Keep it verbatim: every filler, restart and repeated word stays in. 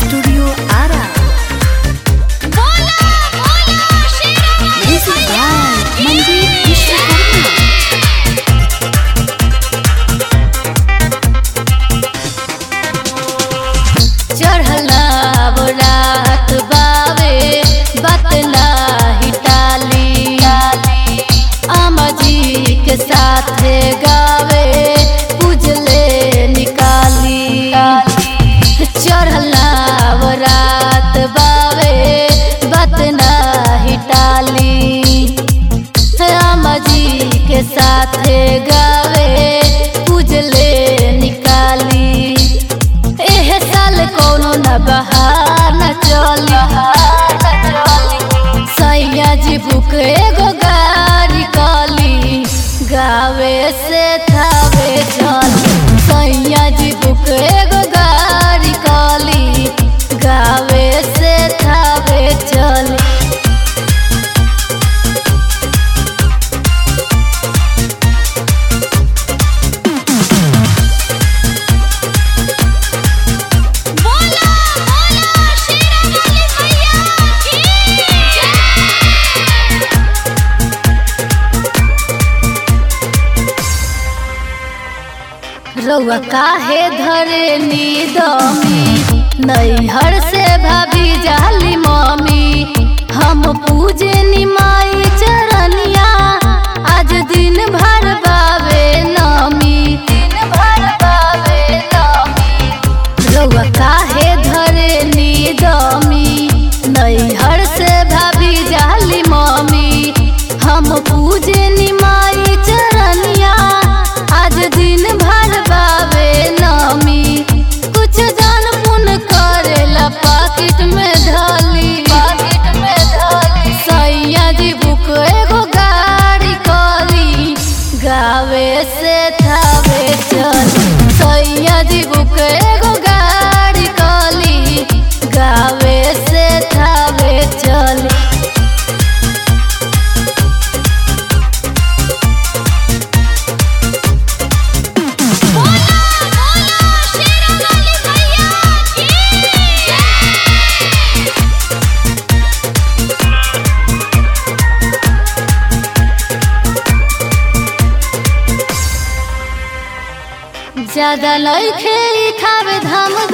Studio Ara. Music by Manjeet Vishwakarma. चढ़ला रात बावे बतला ही टाली आमा जी के साथ गावे पूजले निकाली। चढ़ला रात बावे बतना ही टाली आमा जी के साथ गावे पूजले निकाली। एह साल कोनो न बहार न चली सैया जी बुक एगो गाड़ी कली गावे से थावे चली। सैया जी बुक एगो गाड़ी कली गावे से थावे चली। रउआ काहे धरे नीदमी नैहर से भाभी जाली मम्मी। हम पूजे निमाई चरनिया आज दिन भर बावे नमी। दिन भर बावे नमी रउआ काहे धरे नीदमी नैहर से भाभी जाली मम्मी। हम पूजे निमाई चरनिया आज दिन भर बावे नमी। कुछ जान पुन करेला पाकिट में ढाली पाकिट में ढाली। सैया जी बुक एगो गाड़ी कली गावे से थावे चली। सैया जी बुक एगो गाड़ी कली गावे से थावे चली। ज्यादा लइखे खावे धाम